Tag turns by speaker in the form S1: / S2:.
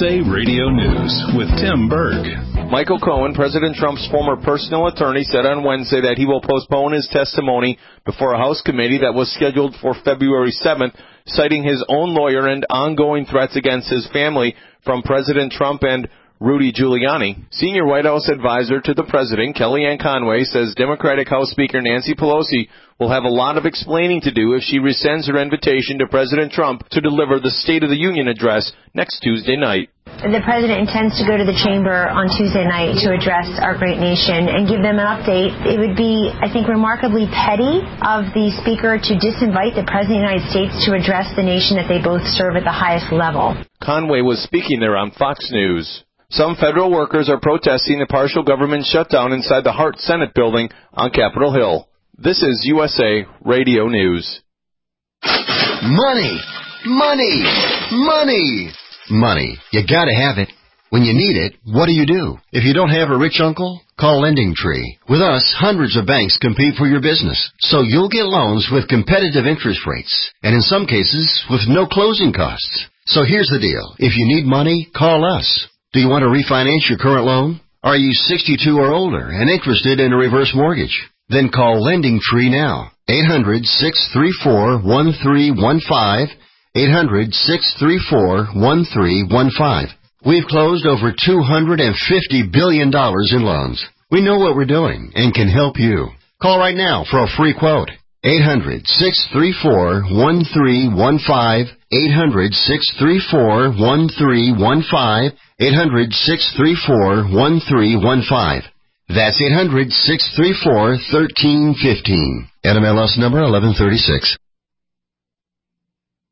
S1: USA Radio News with Tim Berg.
S2: Michael Cohen, President Trump's former personal attorney, said on Wednesday that he will postpone his testimony before a House committee that was scheduled for February 7th, citing his own lawyer and ongoing threats against his family from President Trump and Rudy Giuliani. Senior White House advisor to the president, Kellyanne Conway, says Democratic House Speaker Nancy Pelosi will have a lot of explaining to do if she rescinds her invitation to President Trump to deliver the State of the Union address next Tuesday night.
S3: The president intends to go to the chamber on Tuesday night to address our great nation and give them an update. It would be, I think, remarkably petty of the speaker to disinvite the president of the United States to address the nation that they both serve at the highest level.
S2: Conway was speaking there on Fox News. Some federal workers are protesting the partial government shutdown inside the Hart Senate building on Capitol Hill. This is USA Radio News.
S4: Money! Money! Money! Money. You gotta have it. When you need it, what do? If you don't have a rich uncle, call LendingTree. With us, hundreds of banks compete for your business, so you'll get loans with competitive interest rates, and in some cases, with no closing costs. So here's the deal. If you need money, call us. Do you want to refinance your current loan? Are you 62 or older and interested in a reverse mortgage? Then call LendingTree now. 800-634-1315. 800-634-1315. We've closed over $250 billion in loans. We know what we're doing and can help you. Call right now for a free quote. 800-634-1315. 800-634-1315. 800-634-1315. That's 800-634-1315. NMLS number 1136.